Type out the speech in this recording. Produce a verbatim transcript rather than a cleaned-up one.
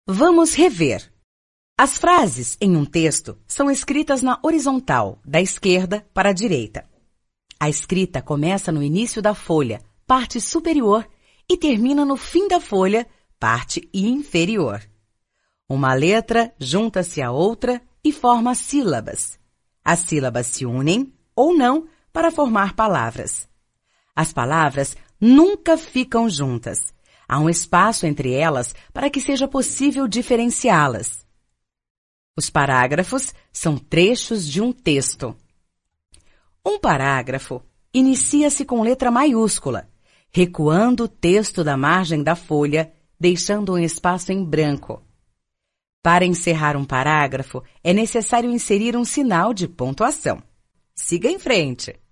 Vamos rever. As frases em um texto são escritas na horizontal, da esquerda para a direita. A escrita começa no início da folha, parte superior, e termina no fim da folha, parte inferior. Uma letra junta-se à outra e forma sílabas. As sílabas se unem, ou não, para formar palavras. As palavras nunca ficam juntas. Há um espaço entre elas para que seja possível diferenciá-las. Os parágrafos são trechos de um texto. Um parágrafo inicia-se com letra maiúscula, recuando o texto da margem da folha, deixando um espaço em branco. Para encerrar um parágrafo, é necessário inserir um sinal de pontuação. Siga em frente!